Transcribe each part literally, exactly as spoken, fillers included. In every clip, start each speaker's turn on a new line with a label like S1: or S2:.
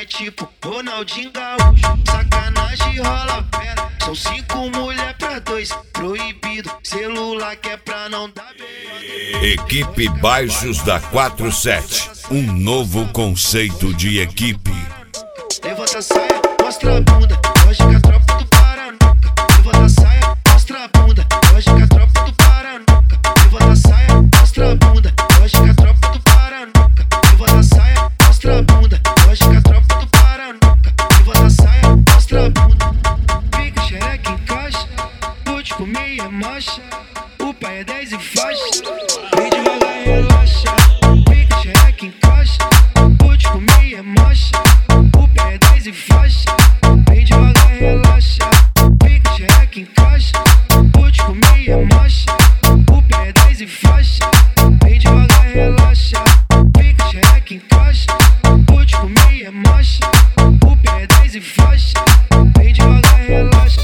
S1: é tipo Ronaldinho Gaúcho. Sacanagem rola pera, são cinco mulher pra dois. Proibido, celular que é pra não dar bem.
S2: Equipe Baixos da quarenta e sete, um novo conceito de equipe.
S1: Levanta a saia, mostra a bunda, hoje que a tropa do Paranuca. Levanta a saia, mostra a bunda, hoje que a tropa do Paranuca. Levanta a saia, mostra a bunda, hoje que a tropa do Paranuca. Levanta a saia, mostra a bunda, hoje que a tropa do Paranuca. Levanta a saia, mostra a bunda. Fica xereca em caixa, vou te comer e é marcha. O pai é dez e faixa, vem devagar e relaxa. Fica xereca em caixa, vou te comer e é marcha. O pé é dez e faixa, vem devagar e relaxa. Fica xereca em caixa, vou te comer e é marcha. O pé é dez e faixa, vem devagar e relaxa. Fica xereca em caixa, vou te comer e é marcha. O pé é dez e faixa, vem devagar e relaxa.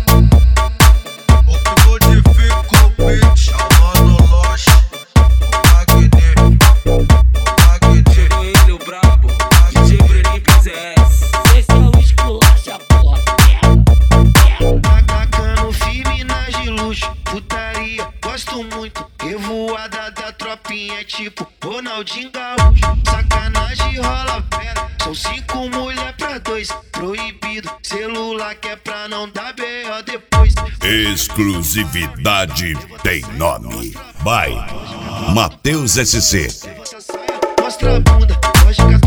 S3: O que modifica o beat, chamando o Loche. O Magni, o Magni.
S4: Chegou ele, o brabo, D J Breninho P Z S.
S5: Esse é o esculacha, porra, pega, pega.
S1: Atacando firme nas de luxo, putaria, gosto muito. Revoada da tropinha, tipo Ronaldinho Gaúcho. Sacanagem rola pera, são cinco mulher pra dois. Proibido, celular que é pra não dar B O depois.
S2: Exclusividade tem nome. By Matheus S C.
S1: Levanta a saia, mostra a bunda, hoje que a